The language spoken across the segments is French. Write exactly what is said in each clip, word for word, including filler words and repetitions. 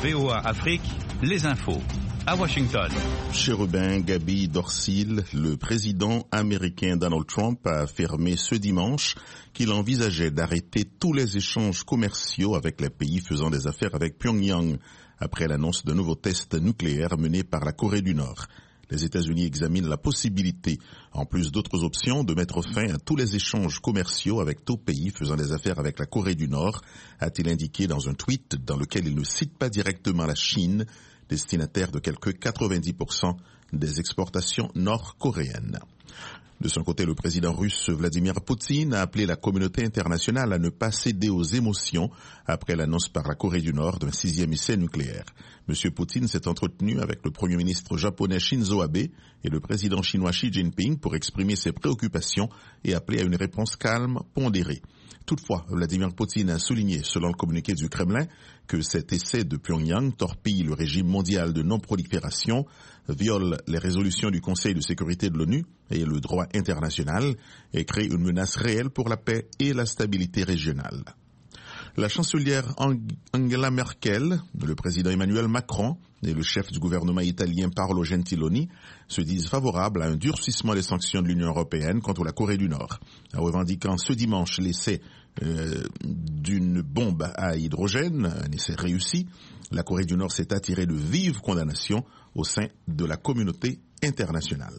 V O A Afrique, les infos. À Washington. Chérubin Gaby Dorsil, le président américain Donald Trump a affirmé ce dimanche qu'il envisageait d'arrêter tous les échanges commerciaux avec les pays faisant des affaires avec Pyongyang après l'annonce de nouveaux tests nucléaires menés par la Corée du Nord. Les États-Unis examinent la possibilité, en plus d'autres options, de mettre fin à tous les échanges commerciaux avec tout pays faisant des affaires avec la Corée du Nord, a-t-il indiqué dans un tweet dans lequel il ne cite pas directement la Chine, destinataire de quelque quatre-vingt-dix pour cent des exportations nord-coréennes. De son côté, le président russe Vladimir Poutine a appelé la communauté internationale à ne pas céder aux émotions après l'annonce par la Corée du Nord d'un sixième essai nucléaire. Monsieur Poutine s'est entretenu avec le premier ministre japonais Shinzo Abe et le président chinois Xi Jinping pour exprimer ses préoccupations et appeler à une réponse calme, pondérée. Toutefois, Vladimir Poutine a souligné, selon le communiqué du Kremlin, que cet essai de Pyongyang torpille le régime mondial de non-prolifération, viole les résolutions du Conseil de sécurité de l'ONU et le droit international et crée une menace réelle pour la paix et la stabilité régionale. La chancelière Angela Merkel, le président Emmanuel Macron et le chef du gouvernement italien Paolo Gentiloni se disent favorables à un durcissement des sanctions de l'Union européenne contre la Corée du Nord, en revendiquant ce dimanche l'essai euh, d'une bombe à hydrogène, un essai réussi. La Corée du Nord s'est attirée de vives condamnations au sein de la communauté internationale.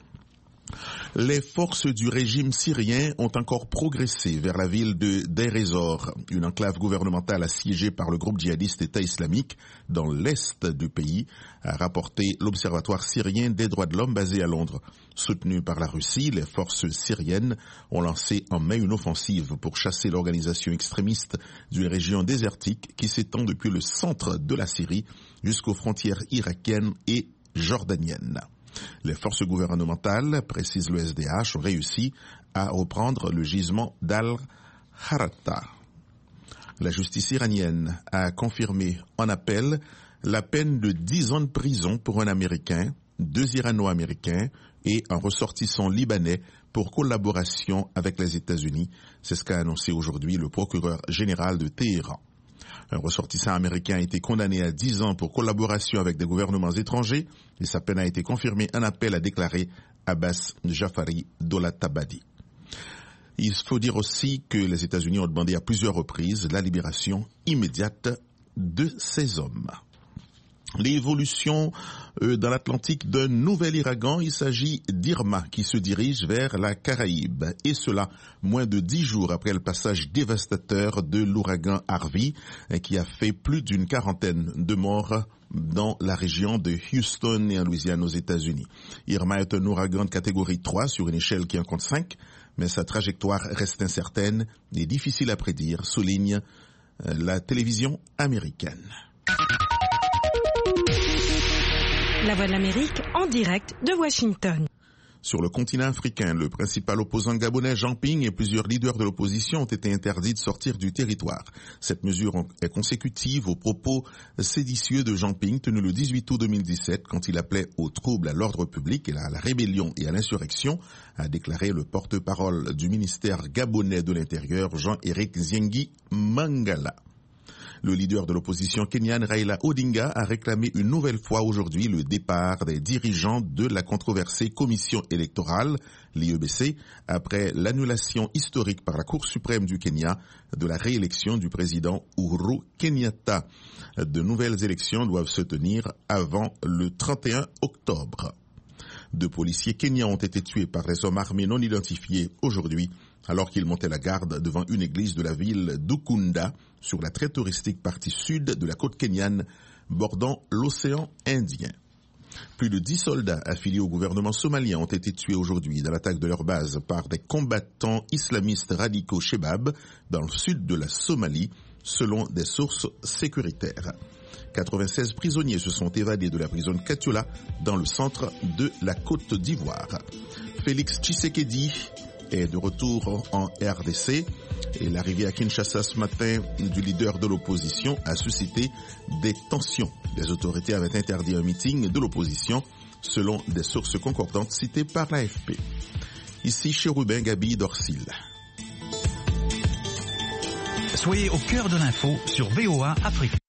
Les forces du régime syrien ont encore progressé vers la ville de Deir ez-Zor, une enclave gouvernementale assiégée par le groupe djihadiste État islamique dans l'est du pays, a rapporté l'Observatoire syrien des droits de l'homme basé à Londres. Soutenu par la Russie, les forces syriennes ont lancé en mai une offensive pour chasser l'organisation extrémiste d'une région désertique qui s'étend depuis le centre de la Syrie jusqu'aux frontières irakiennes et jordaniennes. Les forces gouvernementales, précise le S D H, ont réussi à reprendre le gisement d'Al-Harata. La justice iranienne a confirmé en appel la peine de dix ans de prison pour un Américain, deux Irano-Américains et un ressortissant libanais pour collaboration avec les États-Unis. C'est ce qu'a annoncé aujourd'hui le procureur général de Téhéran. Un ressortissant américain a été condamné à dix ans pour collaboration avec des gouvernements étrangers et sa peine a été confirmée en appel, a déclaré Abbas Jafari Dolatabadi. Il faut dire aussi que les États-Unis ont demandé à plusieurs reprises la libération immédiate de ces hommes. L'évolution euh, dans l'Atlantique d'un nouvel ouragan, il s'agit d'Irma qui se dirige vers la Caraïbe. Et cela moins de dix jours après le passage dévastateur de l'ouragan Harvey qui a fait plus d'une quarantaine de morts dans la région de Houston et en Louisiane aux États-Unis. Irma est un ouragan de catégorie trois sur une échelle qui en compte cinq, mais sa trajectoire reste incertaine et difficile à prédire, souligne euh, la télévision américaine. La Voix de l'Amérique en direct de Washington. Sur le continent africain, le principal opposant gabonais Jean Ping et plusieurs leaders de l'opposition ont été interdits de sortir du territoire. Cette mesure est consécutive aux propos séditieux de Jean Ping tenus le dix-huit août deux mille dix-sept quand il appelait aux troubles à l'ordre public et à la rébellion et à l'insurrection, a déclaré le porte-parole du ministère gabonais de l'Intérieur Jean-Éric Ziengui Mangala. Le leader de l'opposition kenyane Raila Odinga a réclamé une nouvelle fois aujourd'hui le départ des dirigeants de la controversée commission électorale, l'I E B C, après l'annulation historique par la Cour suprême du Kenya de la réélection du président Uhuru Kenyatta. De nouvelles élections doivent se tenir avant le trente et un octobre. Deux policiers kenyans ont été tués par des hommes armés non identifiés aujourd'hui, alors qu'ils montaient la garde devant une église de la ville d'Ukunda, sur la très touristique partie sud de la côte kenyane, bordant l'océan Indien. Plus de dix soldats affiliés au gouvernement somalien ont été tués aujourd'hui dans l'attaque de leur base par des combattants islamistes radicaux Shebab, dans le sud de la Somalie, selon des sources sécuritaires. quatre-vingt-seize prisonniers se sont évadés de la prison de Katiola, dans le centre de la Côte d'Ivoire. Félix Tshisekedi est de retour en R D C et l'arrivée à Kinshasa ce matin du leader de l'opposition a suscité des tensions. Les autorités avaient interdit un meeting de l'opposition selon des sources concordantes citées par l'A F P. Ici Chérubin Gaby Dorsil. Soyez au cœur de l'info sur V O A Afrique.